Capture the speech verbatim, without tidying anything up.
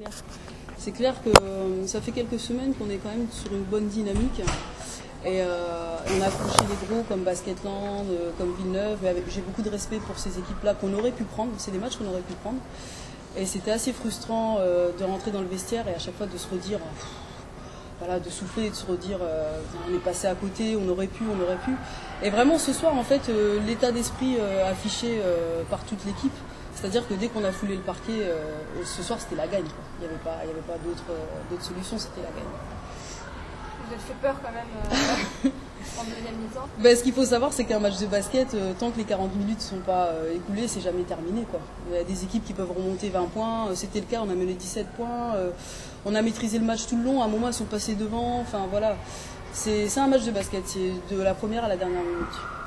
clair. C'est clair que euh, ça fait quelques semaines qu'on est quand même sur une bonne dynamique. Et euh, on a franchi les gros comme Basketland, euh, comme Villeneuve. J'ai beaucoup de respect pour ces équipes-là qu'on aurait pu prendre. C'est des matchs qu'on aurait pu prendre. Et c'était assez frustrant euh, de rentrer dans le vestiaire et à chaque fois de se redire, pff, voilà, de souffler et de se redire, euh, on est passé à côté, on aurait pu, on aurait pu. Et vraiment ce soir, en fait, euh, l'état d'esprit euh, affiché euh, par toute l'équipe, c'est-à-dire que dès qu'on a foulé le parquet, euh, ce soir c'était la gagne, quoi. Il n'y avait pas, il y avait pas d'autre euh, solution, c'était la gagne. Vous avez fait peur quand même euh, en deuxième mi-temps. Ben, ce qu'il faut savoir, c'est qu'un match de basket, euh, tant que les quarante minutes ne sont pas euh, écoulées, c'est jamais terminé, quoi. Il y a des équipes qui peuvent remonter vingt points, euh, c'était le cas, on a mené dix-sept points, euh, on a maîtrisé le match tout le long, à un moment ils sont passés devant, enfin voilà. C'est un match de basket, c'est de la première à la dernière minute.